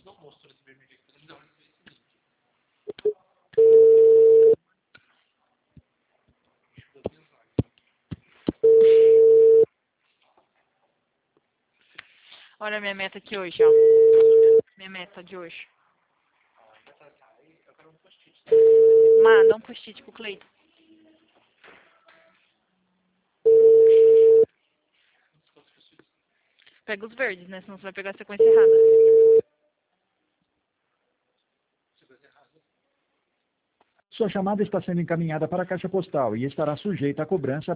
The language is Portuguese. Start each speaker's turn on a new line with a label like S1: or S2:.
S1: Olha a minha meta aqui hoje, ó. Minha meta de hoje. Dá um post-it pro Cleiton. Pega os verdes, né? Senão você vai pegar a sequência errada.
S2: Sua chamada está sendo encaminhada para a caixa postal e estará sujeita a cobrança